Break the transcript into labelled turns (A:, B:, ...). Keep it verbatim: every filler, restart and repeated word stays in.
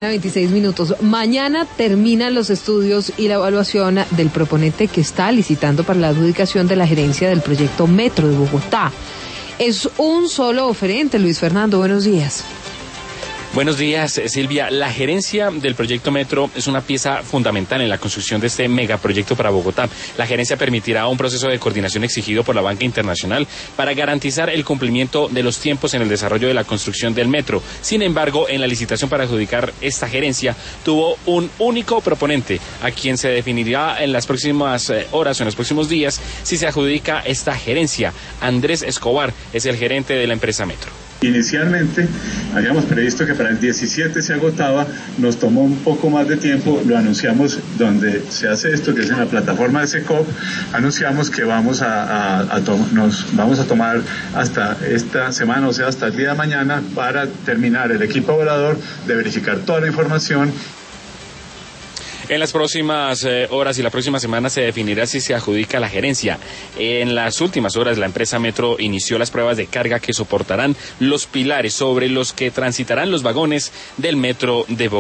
A: veintiséis minutos. Mañana terminan los estudios y la evaluación del proponente que está licitando para la adjudicación de la gerencia del proyecto Metro de Bogotá. Es un solo oferente. Luis Fernando, buenos días.
B: Buenos días, Silvia. La gerencia del proyecto Metro es una pieza fundamental en la construcción de este megaproyecto para Bogotá. La gerencia permitirá un proceso de coordinación exigido por la banca internacional para garantizar el cumplimiento de los tiempos en el desarrollo de la construcción del metro. Sin embargo, en la licitación para adjudicar esta gerencia tuvo un único proponente, a quien se definirá en las próximas horas o en los próximos días si se adjudica esta gerencia. Andrés Escobar es el gerente de la empresa Metro.
C: Inicialmente habíamos previsto que para el diecisiete se agotaba, nos tomó un poco más de tiempo, lo anunciamos donde se hace esto, que es en la plataforma de SECOP, anunciamos que vamos a, a, a to- nos vamos a tomar hasta esta semana, o sea, hasta el día de mañana, para terminar el equipo evaluador de verificar toda la información.
B: En las próximas eh, horas y la próxima semana se definirá si se adjudica la gerencia. En las últimas horas la empresa Metro inició las pruebas de carga que soportarán los pilares sobre los que transitarán los vagones del metro de Bogotá.